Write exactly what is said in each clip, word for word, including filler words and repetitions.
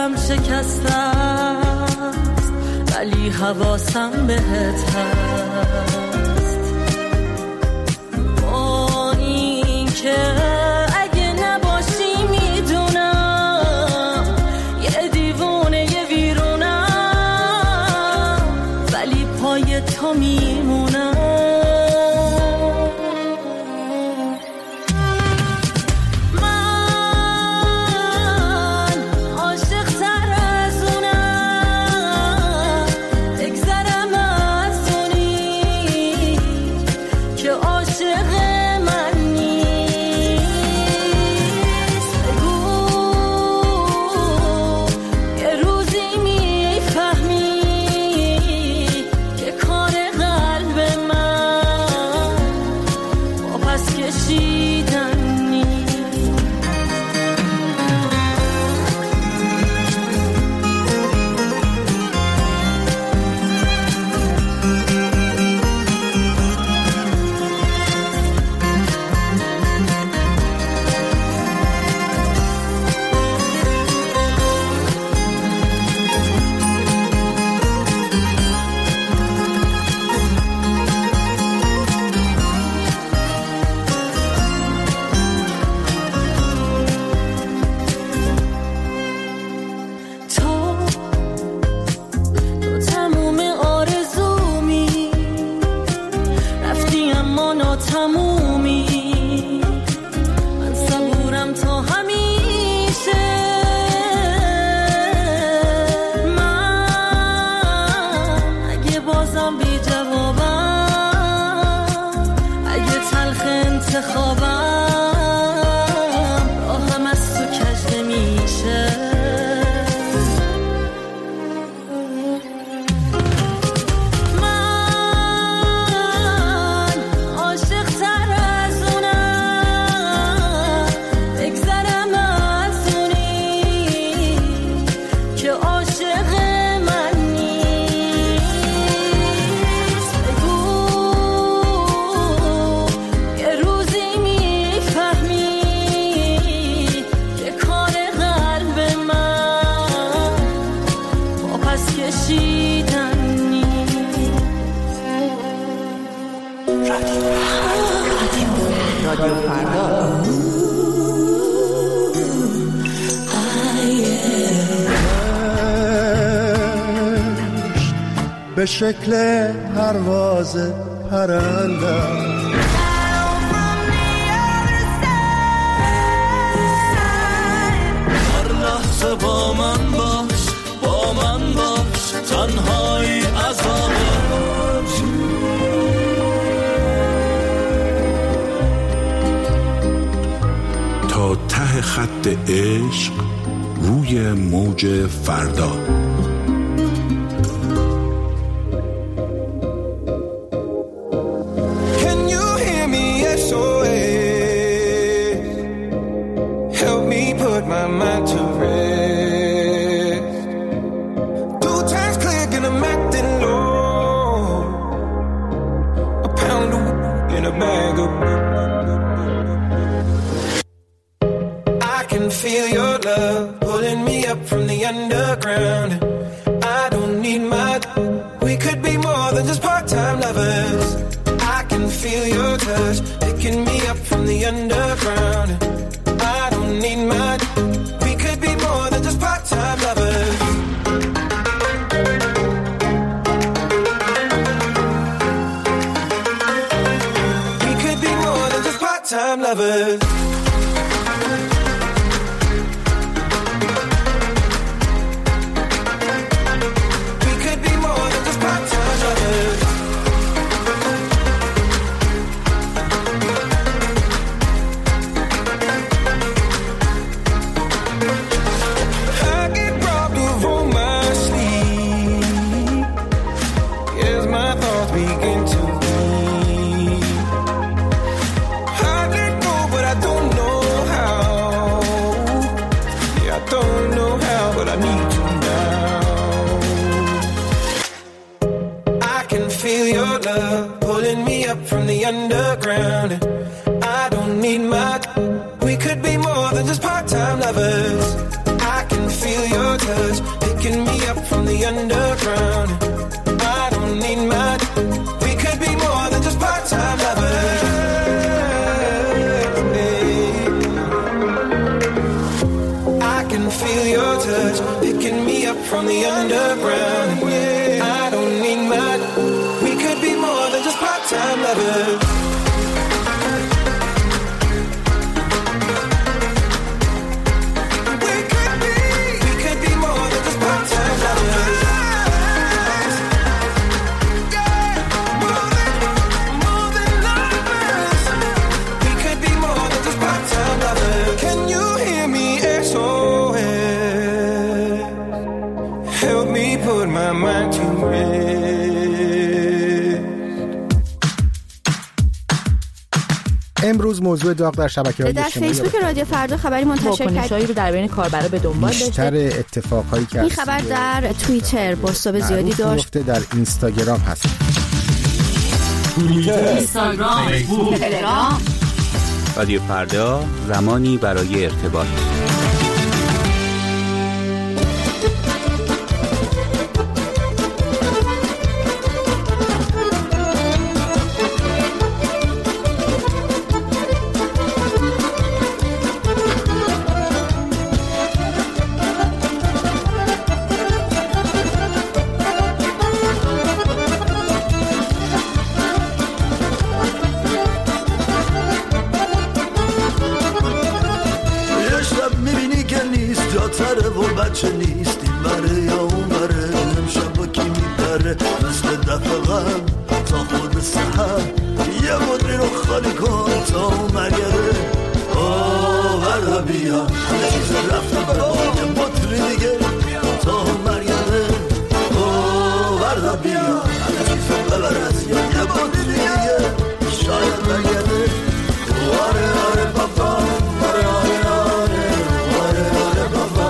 دلم شکسته است ولی حواسم بهت هست. با این که اگه نباشی میدونم یه دیوونه یه ویرونم ولی پای تو میمونم. به شکل پرواز پرنده هر لحظه با من باش با من باش تنهایی عذابه تا ته خط عشق روی موج فردا. Feel your love pulling me up from the underground. I don't need my. We could be more than just part-time lovers. I can feel your touch picking me up from the underground. I don't need my. We could be more than just part-time lovers. We could be more than just part-time lovers. Feel your love pulling me up from the underground. I don't need my. We could be more than just part-time lovers. I can feel your touch, picking me up from the underground. I don't need much. We could be more than just part-time lovers. I can feel your touch, picking me up from the underground. I don't need much. We could be more than just part-time lovers. امروز موضوع داغ در شبکه‌های اجتماعی در فیسبوک رادیو فردا خبری منتشر کرد رو در بین کاربرا به دنبال داشته. بیشتر اتفاقایی که این خبر در توییتر بازتاب زیادی داشت. در اینستاگرام هست. اینستاگرام، فیسبوک، تلگرام. رادیو فردا، زمانی برای ارتباط. بچه نیست این بره یا اون بره امشب با کی میپره مثل دفعه غم تا خود سحر یه مدری رو خالی کن تا اون مرگره آه ورده بیا همه چیز رفته برای یه مدری دیگه تا اون مرگره آه ورده بیا همه چیز ببر از یا یه مدری دیگه شاید برگرده آره آره بابا آره آره آره آره آره بابا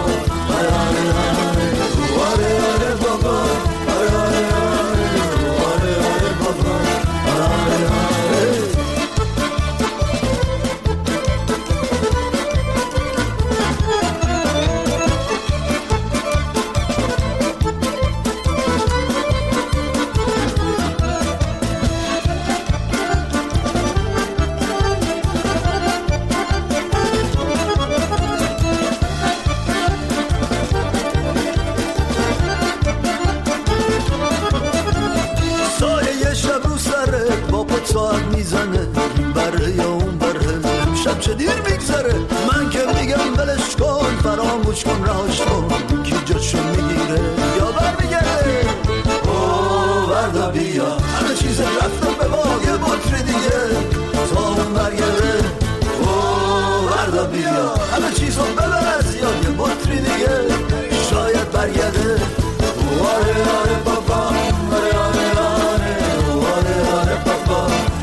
ساعت میزنه این بره یا اون بره شب چه دیر میگذره من که میگم بلش کن فراموش کن راش کن کی جاشو میگیره یا برمیگرده اوه وردا بیا همه چیز رفتم به باقی بطری دیگه تا اون برگرده اوه وردا بیا همه چیز رو ببر از یاد یه بطری دیگه شاید برگرده آره آره بابا آره آره آره آره آره بابا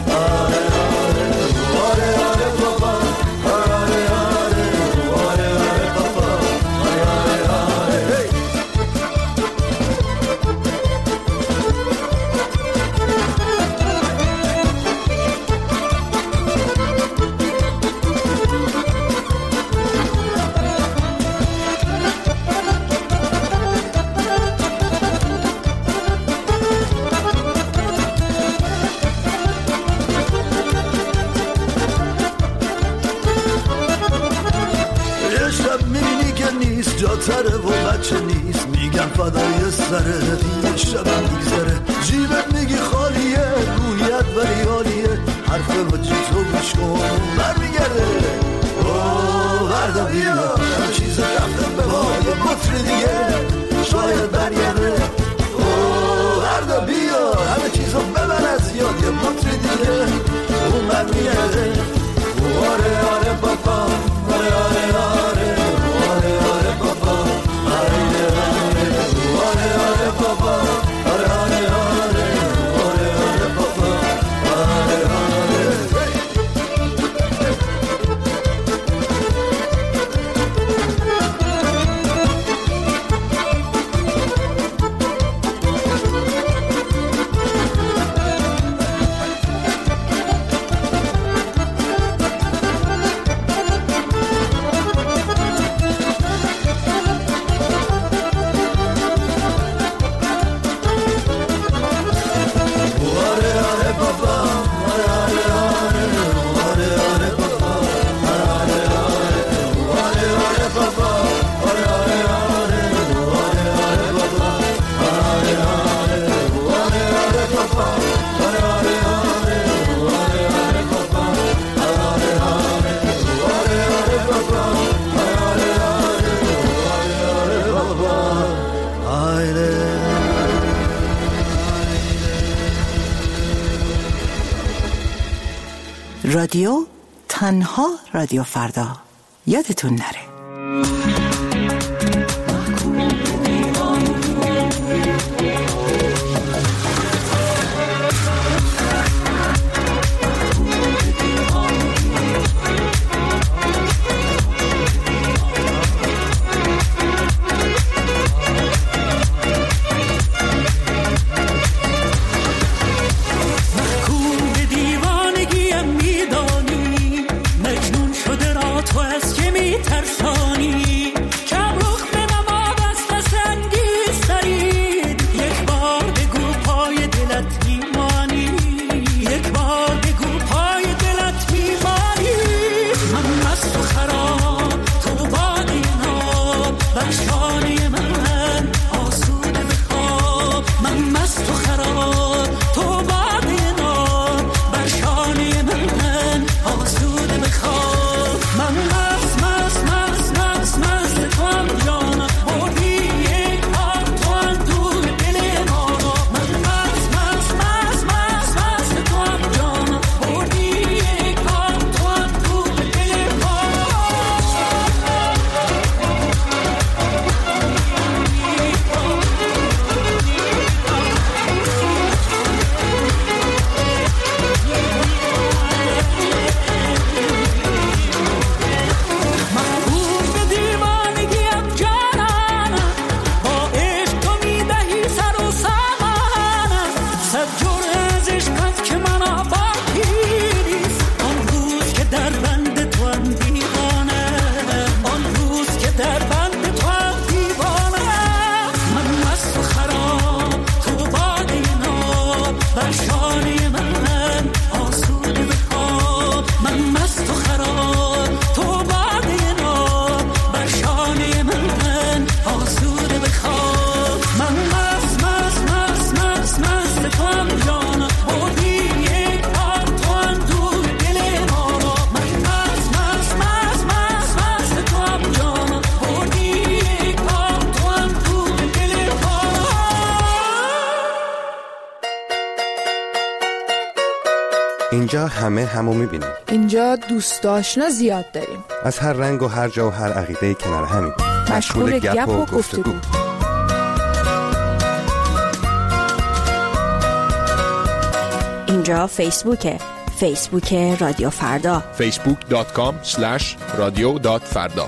جاتره و بچه نیست میگم فدای سره این شبم میگذره جیبت میگی خالیه رویت ولی حالیه حرف با جیتو گوش کن برمیگرده اوه وردا بیا همه چیز رفتم به بای مطری دیگه شاید برگرده اوه وردا بیا همه چیز رو ببر از یاد یه مطری دیگه اون برمیگرده آره آره بابا آره آره آره آره آره بابا آره آره آره آره بابا آره آره آره آره آره بابا آره آره بابا آره آره آره آره آره بابا آره آره آره آره بابا آره آره آره آره آره بابا آره آره آره آره بابا آره آره آره آره بابا آره. رادیو تنها رادیو فردا یادتون نره. اینجا همه همو میبینیم. اینجا دوست آشنا زیاد داریم. از هر رنگ و هر جا و هر عقیده کنار همین. مشغول گپ و گفتگو. اینجا فیسبوکه. فیسبوک رادیو فردا. فیسبوک دات کام اسلش رادیو دات فردا.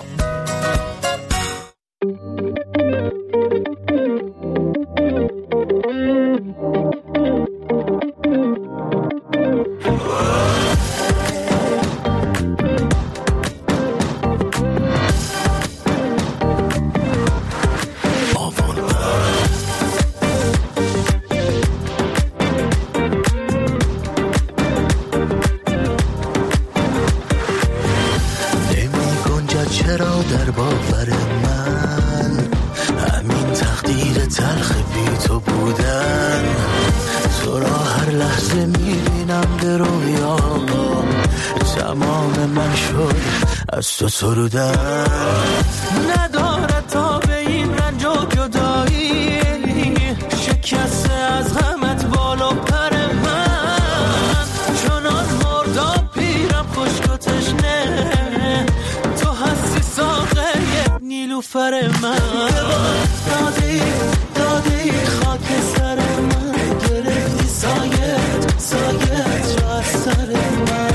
از تو سرودن نداره تا به این رنج و جدایی شکسته از غمت بالا پر من چنان مردا پیرم خشک و تشنه تو هستی ساقه نیلوفر من دادی دادی خاک سر من گرفتی سایت سایت را از سر من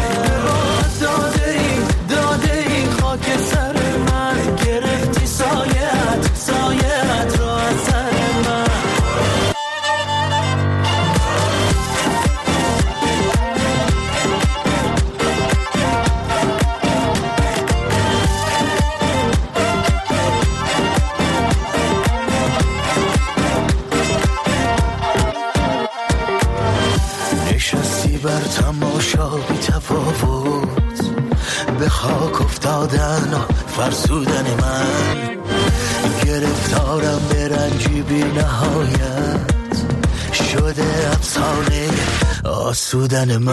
که سر من گرفتی سایت سایت را از سر من نشستی بر تماشا بی تفاوت به خاک افتادن و فرسودن من بی نهایت شده افسانه آسودن من.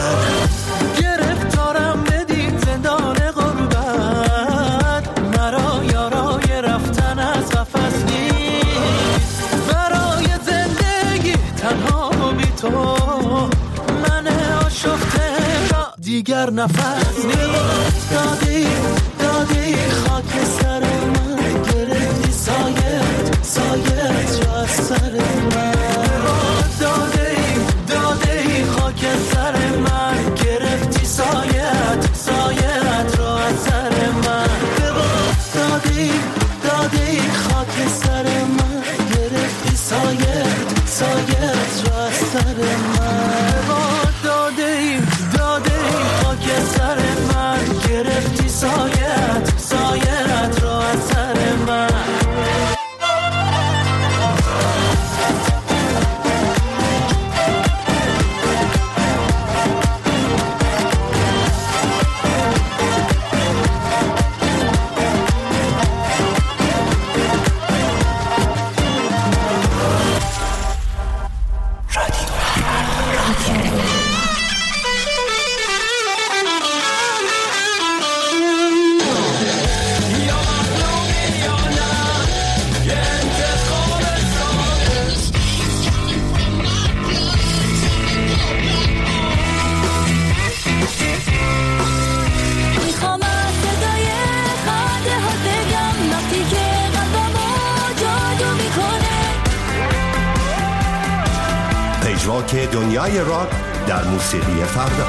گرفتارم بدین زندان غربت، مرا یارای رفتن از قفس نیست. برای زندگی تنها بی تو من آشفته را دیگر نفس نیست. دادی دادی خاک سر من، گرفتی سایت سایت را از سر من. دادی دادی خاک سر من، گرفتی سایت سایت را از سر من. دادی دادی خاک سر من، گرفتی سایت سایت را از سر من. دادی دادی خاک سر من، گرفتی سایت سایت را از سر من. پژواک دنیای راک در موسیقی فردا.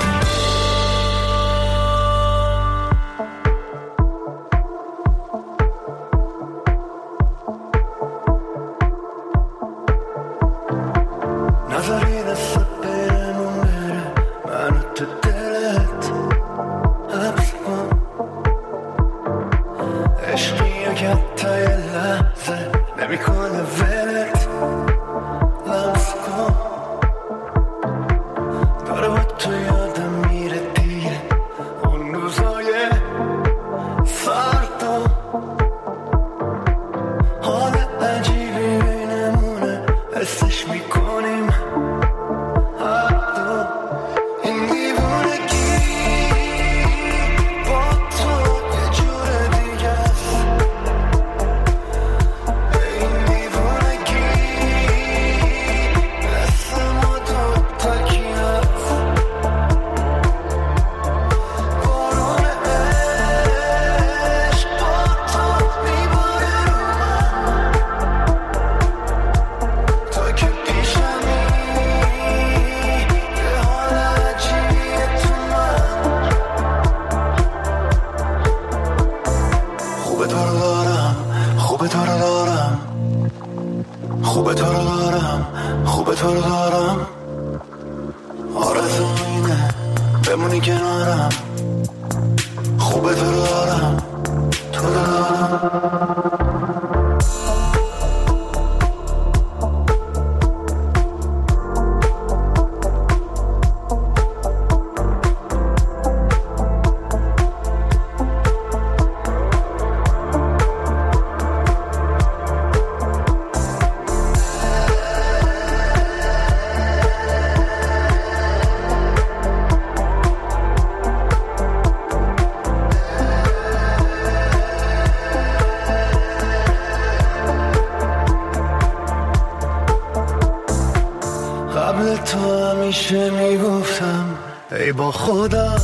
همیشه میگفتم ای با خدا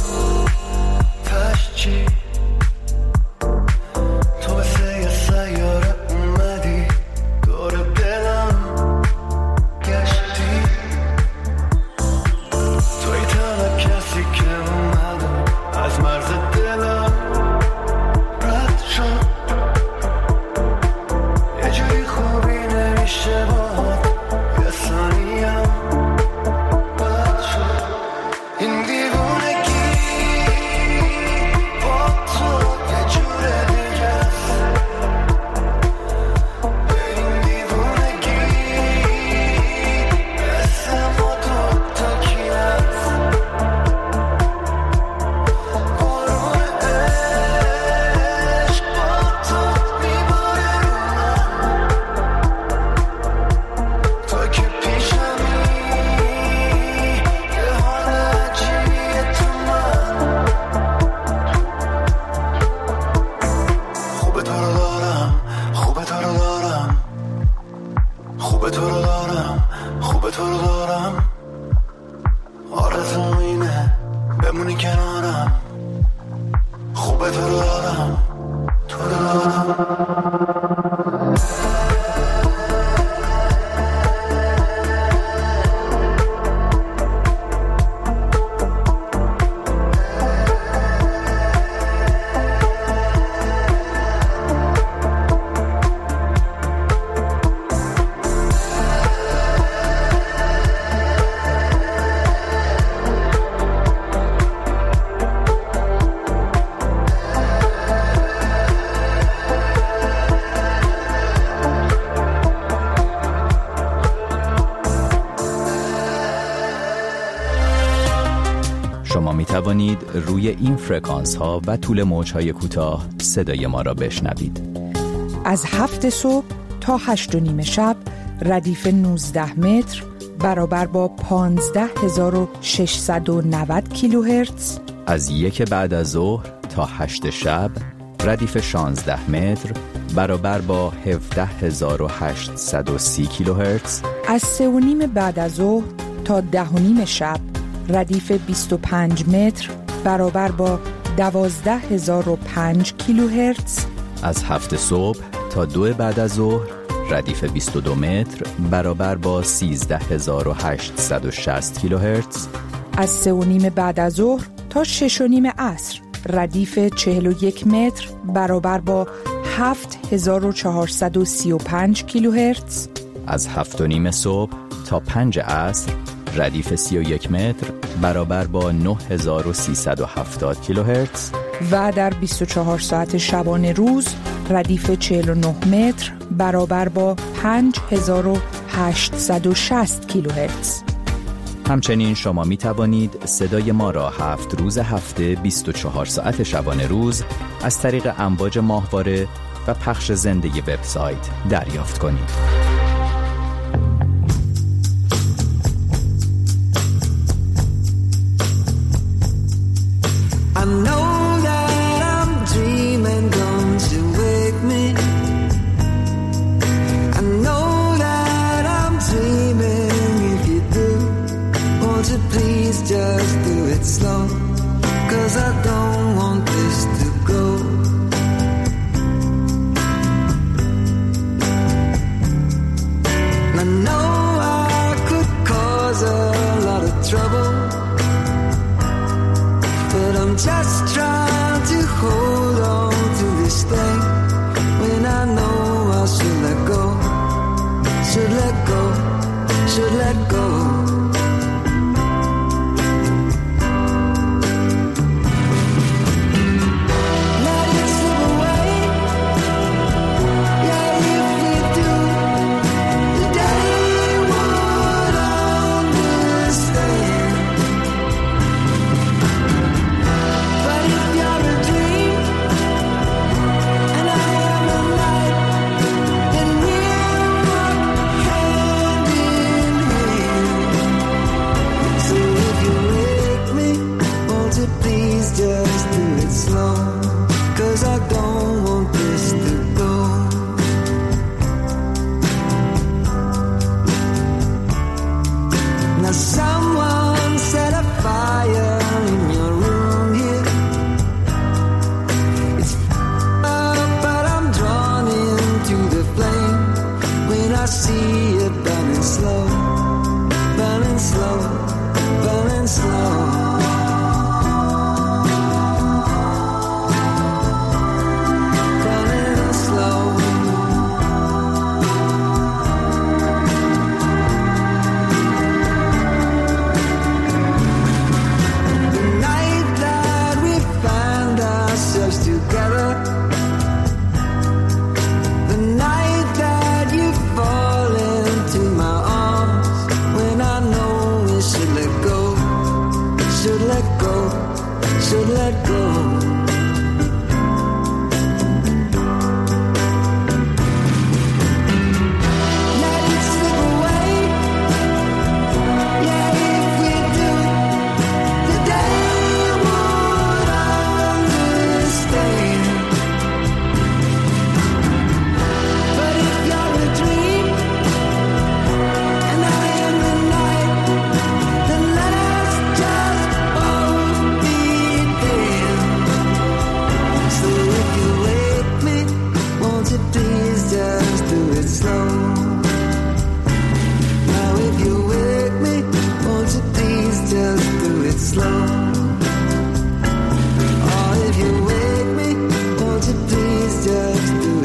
پس چی تو مثل یه سیاره اومدی دور دلم گشتی توی تنها کسی که اومد از مرز دلم رد شد یه جوری خوبی نمیشه باهات یه ثانیم این دیوونگی شما می توانید روی این فرکانس ها و طول موج های کوتاه صدای ما را بشنوید. از هفت صبح تا هشت و نیم شب ردیف نوزده متر برابر با پانزده هزار و ششصد و نود کیلوهرتز. از یک بعد از ظهر تا هشت شب ردیف شانزده متر برابر با هفده هزار و هشتصد و سی کیلوهرتز. از سه و نیم بعد از ظهر تا ده و نیم شب ردیف بیست و پنج متر برابر با دوازده هزار و پنج کیلوهرتز. از هفت صبح تا دو بعد از ظهر ردیف بیست و دو متر برابر با سیزده هزار و هشتصد و شصت کیلوهرتز. از سه و نیم بعد از ظهر تا شش و نیم عصر ردیف چهل و یک متر برابر با هفت هزار و چهارصد و سی و پنج کیلوهرتز. از هفت و نیم صبح تا پنج عصر ردیف سی و یک متر برابر با نه هزار و سیصد و هفتاد کیلوهرتز. و در بیست و چهار ساعت شبانه روز ردیف چهل و نه متر برابر با پنج هزار و هشتصد و شصت کیلوهرتز. همچنین شما می توانید صدای ما را هفت روز هفته بیست و چهار ساعت شبانه روز از طریق امواج ماهواره و پخش زنده وبسایت دریافت کنید. I know that I'm dreaming, don't you wake me. I know that I'm dreaming, if you do, won't you please just do it slow, 'cause I don't want this to go. I know I could cause a lot of trouble, but I'm just trying to hold on to this thing when I know I should let go, should let go, should let go. Let it slip away. Yeah, if we do, the day would understand. But if you're a dream and I am a night, then we'll walk hand in hand. So if you wake me, won't you please just do it slow, 'cause I don't want this to go. Now someone set a fire in your room here. It's up, but I'm drawn into the flame when I see it burning slow, burning slow, burning slow. Burning slow. The night that we found ourselves together, the night that you fall in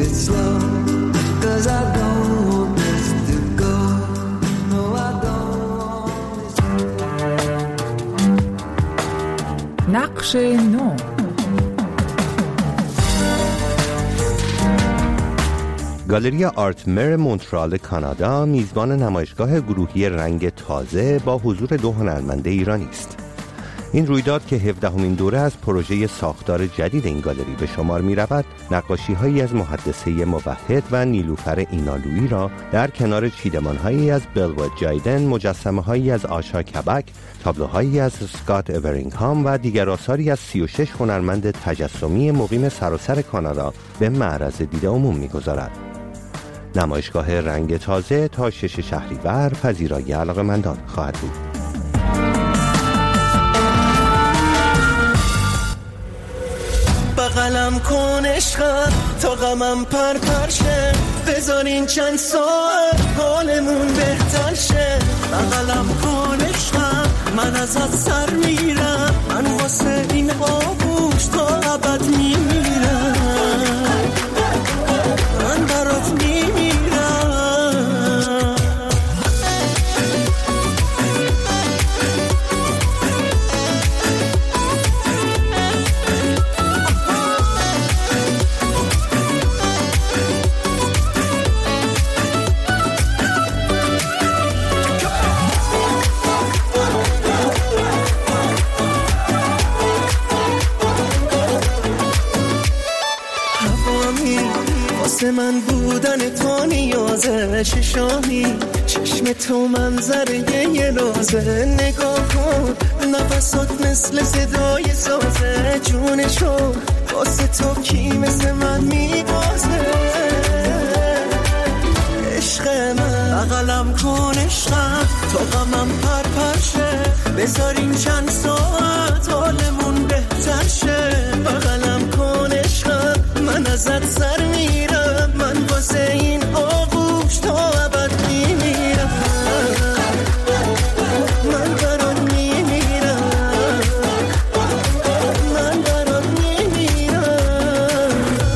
it slow, 'cause I don't want this to go. No, I don't want this to go. نقش نو. گالری آرت مر مونترال کانادا میزبان نمایشگاه گروهی رنگ تازه با حضور دو هنرمند ایرانی است. این رویداد که هفدهمین دوره از پروژه ساختار جدید این گالری به شمار می رود، نقاشی هایی از محدثه موحد و نیلوفر اینالویی را در کنار چیدمان هایی از بلوود جایدن، مجسمه هایی از آشا کبک، تابلوهایی از اسکات اورینگهام و دیگر آثاری از سی و شش هنرمند تجسمی مقیم سراسر کانادا به معرض دید عموم می گذارد. نمایشگاه رنگ تازه تا شش شهریور پذیرای علاقه‌مندان خواهد بود. بغلم کن عشقم تا غمم پر پرشه، بذارین چند ساعت حالمون بهتر شه. بغلم کن عشقم من ازت سر میرم، من واسه این آغوش تا ابد میمیرم، من برات میمیرم. من بودن تو نیازه، چشامی چشم تو منظره یه لازه. نگاه کن نفسات مثل صدای سازه، جونشو واسه تو کی مثل من میبازه. عشق من بغلم کن عشقم تا غمم پر پرشه، بذارین چند ساعت حالمون بهتر شه. بغلم کن عشقم من ازت سر میرم، من واسه این آغوش تا ابد میمیرم، من برات میمیرم، من برات میمیرم.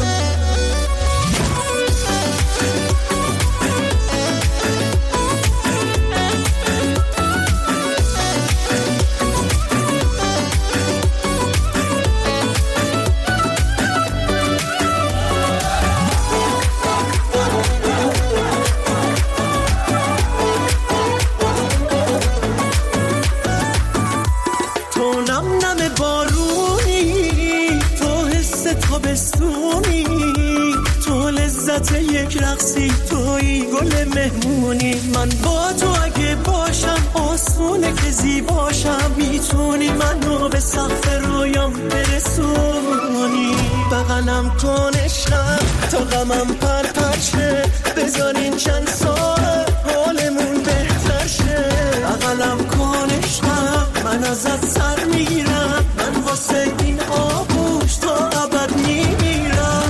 یک رقصی توی گل مهمونی، من با تو اگه باشم آسونه که زیباشم، میتونی منو به سقف رویام برسونی. بغلم کن عشقم تا غمم پر پرشه، بذارین چند ساعت حالمون بهتر شه. بغلم کن عشقم من ازت سر میرم، من واسه این آغوش تا ابد میمیرم،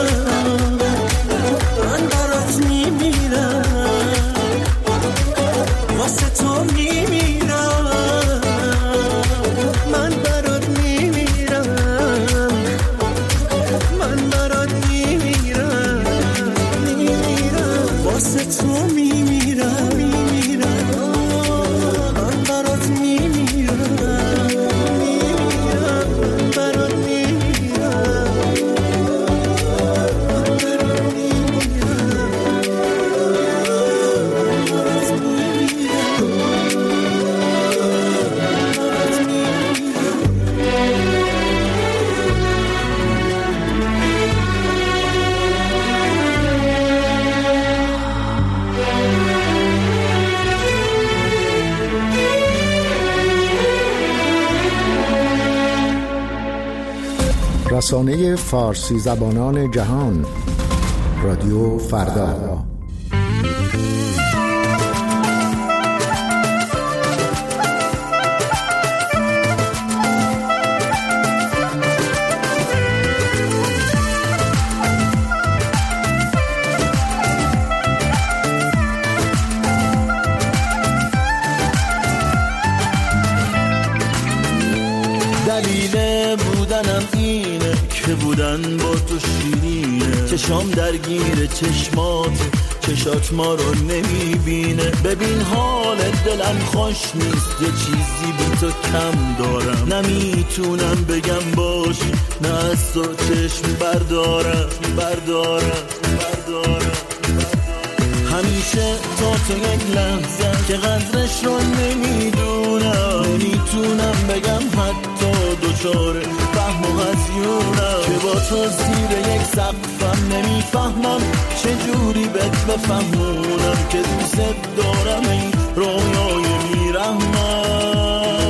من برات میمیرم، واسه تو میمیرم، من برات میمیرم، من برات میمیرم، میمیرم، واسه تو میمیرم، میمیرم، من برات میمیرم، میمیرم، برات میمیرم. رسانه فارسی زبانان جهان، رادیو فردا. دلیل بودنم اینه که بودن با تو شیرینه، چشام درگیر چشمات، چشات ما رو نمیبینه. ببین حال دلم خوش نیست، یه چیزی بی تو کم دارم. نمیتونم بگم باشی، نه از تو چشم بردارم بردارم بردارم. همیشه تا تو یک لحظه که قدرش رو نمیدونم. نمیتونم بگم حتی دوچاره فهم و هزیونم، که با تو زیر یک سقفم نمیفهمم چجوری بهت بفهمونم که دوست دارم این رویای بیرحمم.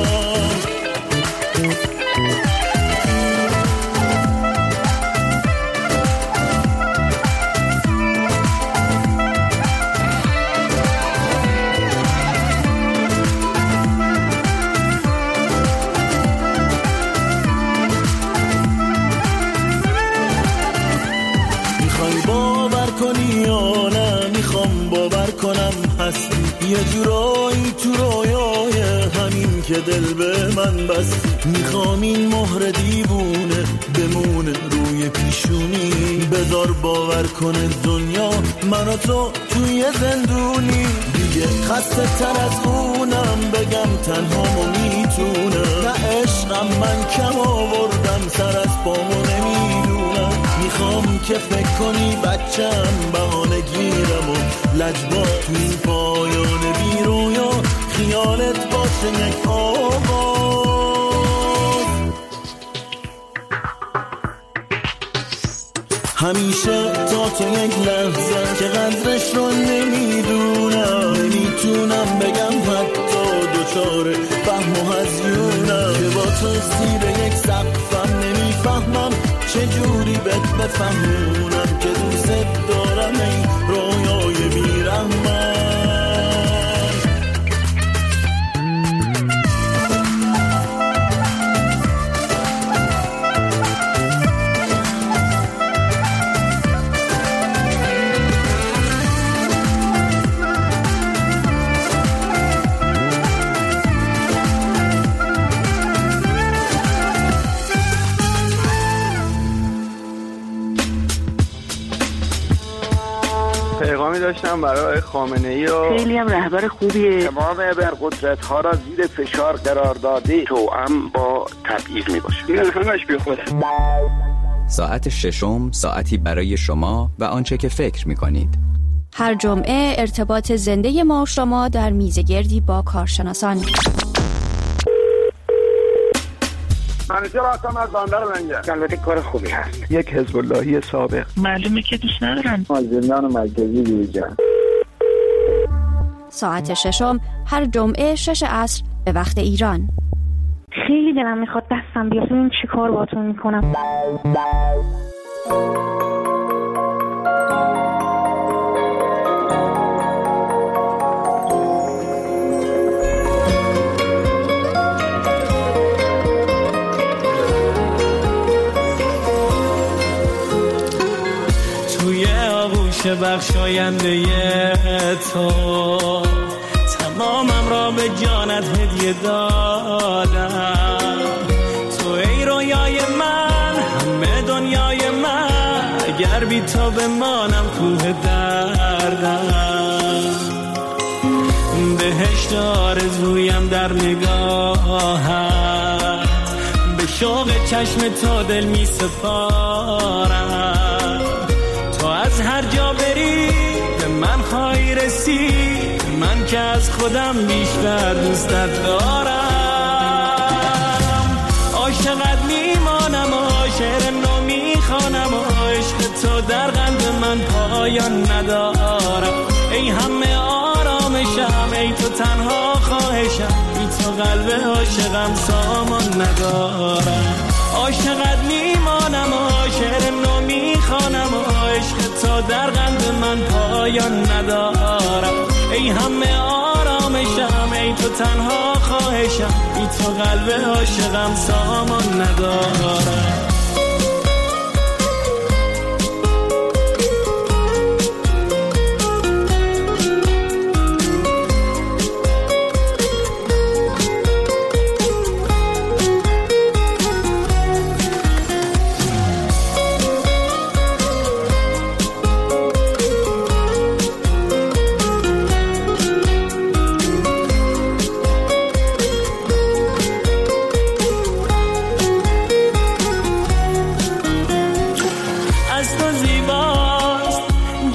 هستی یه جورایی تو رویای همین که دل به من بستی. میخوام این مهر دیوونه بمونه روی پیشونی، بذار باور کنه دنیا من و تو توی زندونی. دیگه خسته تر از اونم بگم تنهامو میتونم، نه عشقم من کم آوردم سر از پامو نمیدونم. میخوام که فکر کنی بچم بهانه گیرم و لجبا تو این پایان بی رویا خیالت باشه یک آغاز. همیشه تا تو یک لحظه که قدرش رو نمیدونم. نمیتونم بگم حتی دوچاره فهم و هزیونم، که با تو زیر یک سقفم نمیفهمم چجوری بهت بفهمونم که دوست دارم این رویای بیرحمم. پیغامی داشتم برای خامنه‌ای و خیلی هم رهبر خوبیه. تمام ابرقدرت ها را زیر فشار قرار داده، توأم با تبعیض میباشه. این همش بی خوده. ساعت ششم، ساعتی برای شما و آنچه که فکر میکنید. هر جمعه ارتباط زنده ما و شما در میزگردی با کارشناسان. منیجر هستم از بندر لنگر. البته کار خوبی هست. یک حزب اللهی سابق. معلومه که دوست ندارن. از زندان مرکزی بیرون. ساعت ششم هر جمعه شش عصر به وقت ایران. خیلی دلم میخواد دستم بیاد ببین چی کار باهاتون میکنم. بخشاینده تو تمامم را به جانت هدیه دادم. تو ای رویای من، همه دنیای من، اگر بی تو بمانم کوه دردم. بهشت آرزویم در نگاهت، به شوق چشم تو دل می سپارم. تو از هر جا بری به من خواهی رسید، من که از خودم بیشتر دوستت دارم. عاشقت میمانم و شعر نو میخوانم و عشق تو در قلب من پایان ندارم. ای همه آرامشم، ای تو تنها خواهشم، بی تو قلب عاشقم سامان ندارم. عاشقت میمانم و شعر نو میخوانم و عشق تو در قلب من پایان ندارم. ای همه آرامشم، ای تو تنها خواهشم، بی تو قلب عاشقم سامان ندارم.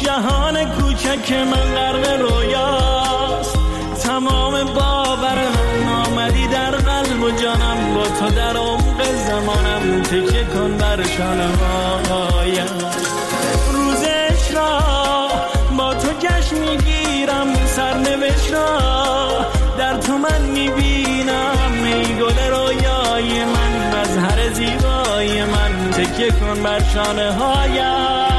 جهان کوچک من غرق رویاست، تمام باور من آمدی در قلب و جانم، با تو در عمق زمانم تکیه کن بر شانه هایم. روز عشق با تو جشن میگیرم، سرنوشت را در تو من میبینم، ای گل رویای من، مظهر زیبای من، تکیه کن بر شانه هایم.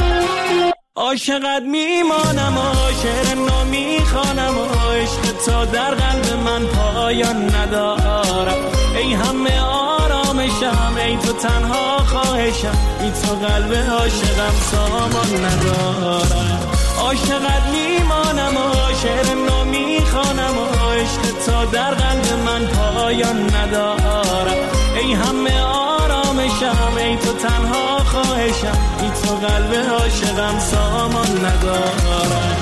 عاشقت میمانم و شعر نو میخوانم و عشق تا در قلب من پایان ندارم، ای همه آرامشم، ای تو تنها خواهشم، ای تو قلب عاشقم سامان ندارم. عاشقت میمانم و شعر نو میخوانم و عشق تا در قلب من پایان ندارم، ای همه آرامشم، ای تو تنها خواهشم، ای تو قلب عاشقم سامان ندارم.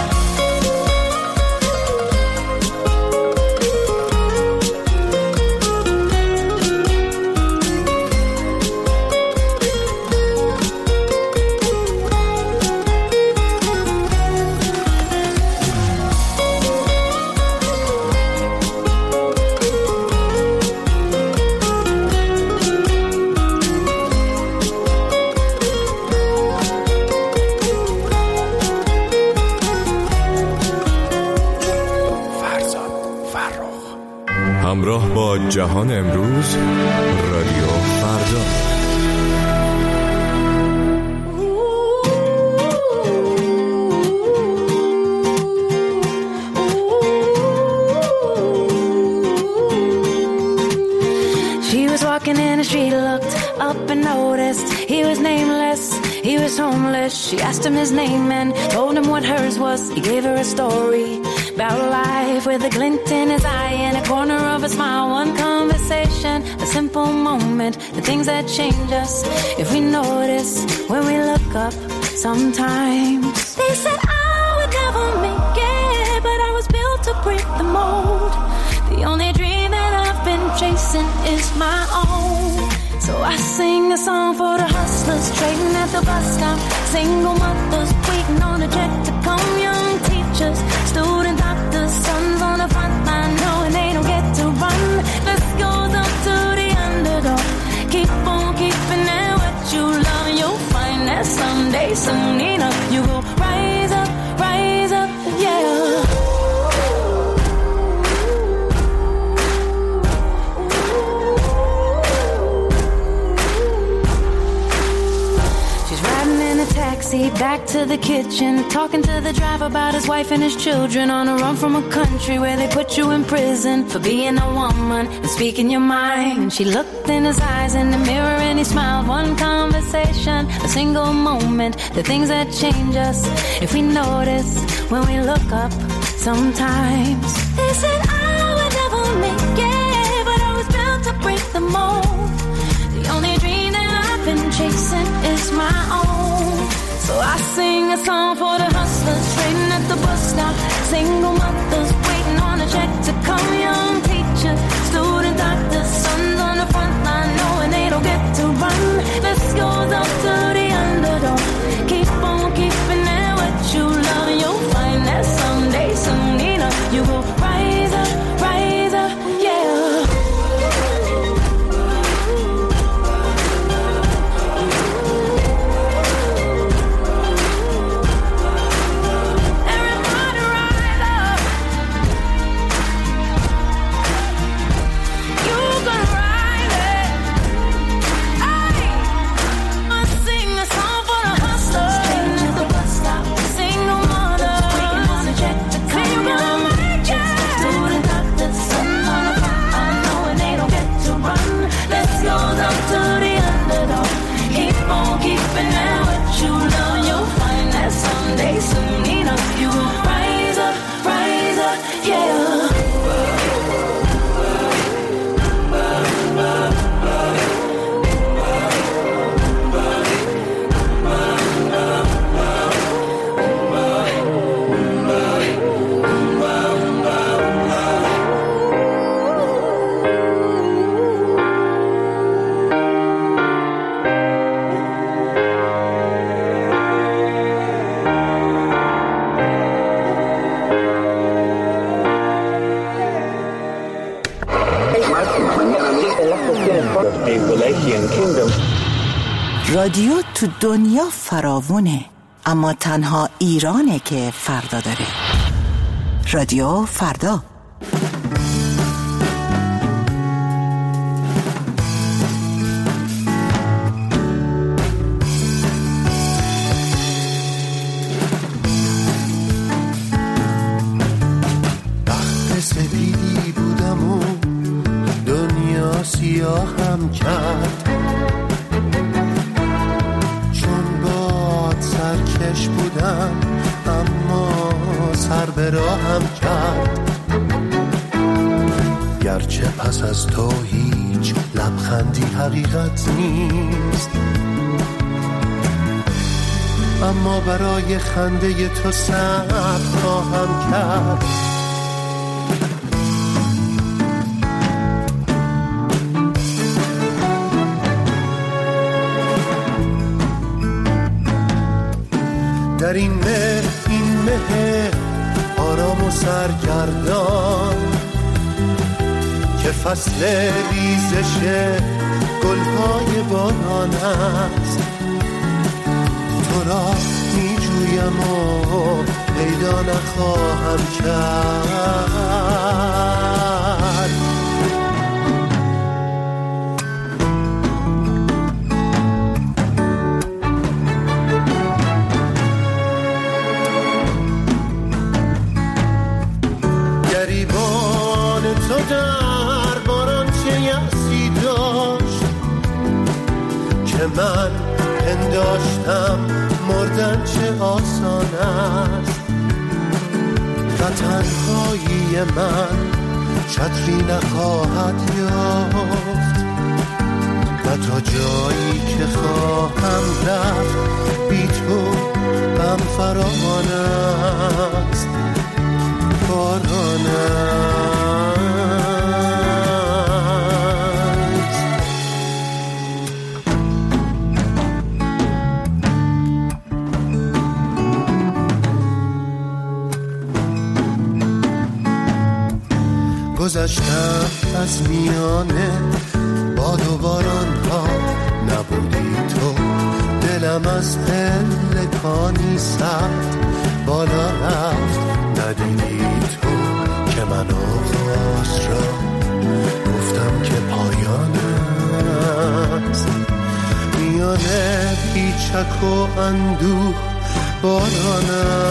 همراه با جهان امروز، رادیو فردا. She was walking in the street, looked up and noticed he was nameless, he was homeless. She asked him his name and told him what hers was. He gave her a story about life with a glint in his eye and a corner of a smile. One conversation, a simple moment, the things that change us if we notice when we look up sometimes. They said I would never make it, but I was built to break the mold. The only dream that I've been chasing is my own. So I sing a song for the hustlers trading at the bus stop, single mothers waiting on a check to come, young teachers, student doctors, sons on the front line knowing they don't get to run. This goes up to the underdog. Keep on keeping it what you love, you'll find that someday, soon enough, you will rise up, rise up, yeah. Taxi back to the kitchen, talking to the driver about his wife and his children, on a run from a country where they put you in prison for being a woman and speaking your mind. And she looked in his eyes in the mirror and he smiled. One conversation, a single moment, the things that change us if we notice when we look up sometimes. They said I would never make it, but I was built to break the mold. The only dream that I've been chasing is my own. So I sing a song for the hustlers trading at the bus stop, single mothers waiting on a check to come, young teachers, student doctors, sons on the front line knowing they don't get to run. This goes up to the underdog. Keep on keeping it what you love, you'll find that someday, soon enough, you will rise up, rise up, yeah. رادیو تو دنیا فراوونه، اما تنها ایرانه که فردا داره. رادیو فردا. بخت سپیدی بودم و دنیا سیاهم کرد، چون باد سرکش بودم اما سر به راهم کرد. گرچه پس از تو هیچ لبخندی حقیقت نیست، اما برای خنده تو صبر خواهم کرد. در این مه این مه آرام و سرگردان که فصل ریزش گلهای باران است، تو را می جویم و پیدا نخواهم کرد. گریبان تو در باران چه یأسی داشت که من پنداشتم مردن چه آسان است. و تنهایی من چتری نخواهد یافت و تا جایی که خواهم رفت بی تو غم فراوان است. باران گذشتم از میانه باد و باران ها، نبودی تو دلم از پلکانی سرد بالا رفت. ندیدی تو که من آغاز را گفتم که پایان است. میانه پیچک و اندوه باران است.